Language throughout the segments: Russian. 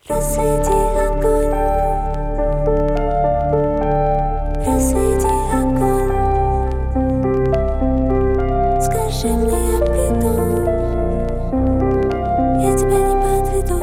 Разведи огонь, разведи огонь. Скажи мне, я приду, я тебя не подведу.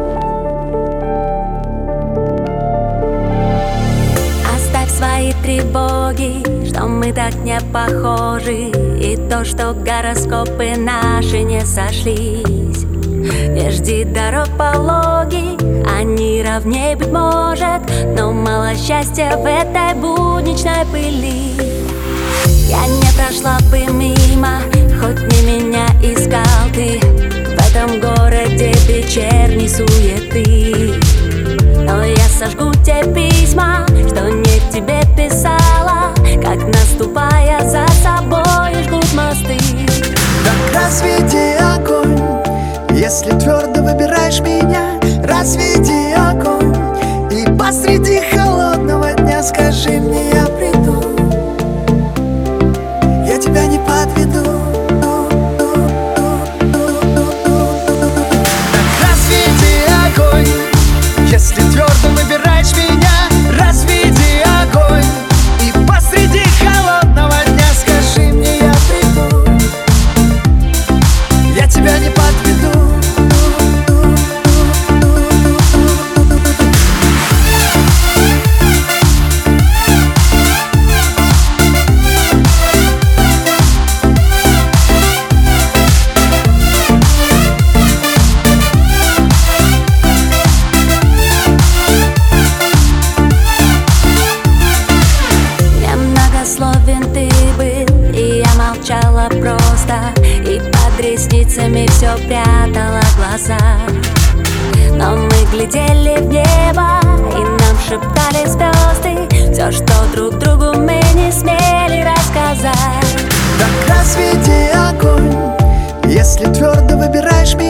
Оставь свои тревоги, что мы так не похожи, и то, что гороскопы наши не сошлись. Не жди дорог пологи, они ровней быть может, но мало счастья в этой будничной пыли. Я не прошла бы мимо, хоть не меня искал ты, в этом городе вечерней суеты. Но я сожгу те письма, что не тебе писала, как наступая за собой жгут мосты. Так разведи огонь, если твердо выбираешь меня. Разведи огонь, и посреди холодного дня скажи мне, я приду, я тебя не подведу. Так разведи огонь, если твердо выбираешь меня. Разведи огонь, и посреди холодного дня скажи мне, я приду, я тебя не подведу. Словен ты был, и я молчала просто, и под ресницами все прятала глаза. Но мы глядели в небо, и нам шептали звезды все, что друг другу мы не смели рассказать. Так разведи огонь, если твердо выбираешь меня.